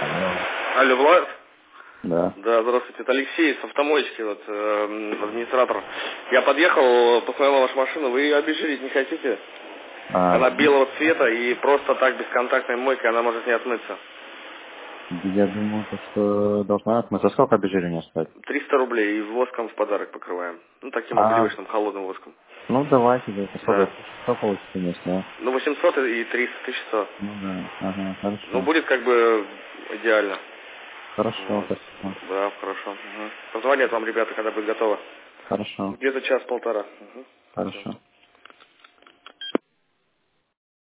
Алло. Алло, Влад? Да. Да, здравствуйте, это Алексей с автомойки, вот, администратор. Я подъехал, посмотрел на вашу машину, вы ее обезжирить не хотите? Она белого цвета и просто так бесконтактной мойкой она может не отмыться. Я думаю, что должна отмыться. Сколько обезжирения стоит? 300 рублей и воском в подарок покрываем. Ну, таким вот сливочным, холодным воском. Ну давайте, да. Сколько, Да. что получится вместе, а? Ну, 800 и 300, 1100. Ну да, ага, Ну, хорошо. будет как бы идеально. Хорошо, Вот. хорошо. Да, хорошо. Угу. Позвонят вам ребята, когда будет готово. Хорошо, Где-то час-полтора. Угу. Все. хорошо.